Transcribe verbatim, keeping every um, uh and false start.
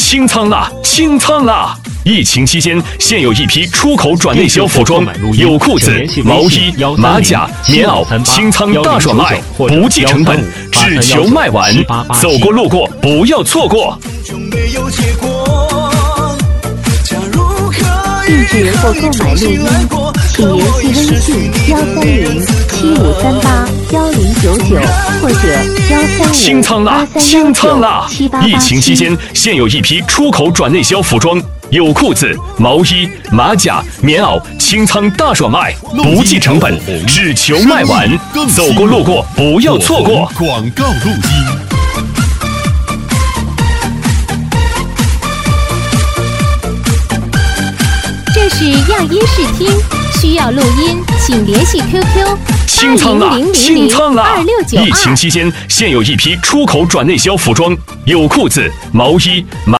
清仓啦！清仓啦！疫情期间，现有一批出口转内销服装，有裤子、毛衣、马甲、棉袄，清仓大爽卖，不计成本，只求卖完。走过路过，不要错过。 地址或购买录音，请联系微信幺三零七五三八幺零九九或者幺三清仓啦！清仓啦！疫情期间，现有一批出口转内销服装，有裤子、毛衣、马甲、棉袄，清仓大爽卖，不计成本，只求卖完。走过路过，不要错过。 广告录音。 这是样音试听，需要录音，请联系 Q Q 清仓啦！清仓啦！疫情期间，现有一批出口转内销服装，有裤子、毛衣、马。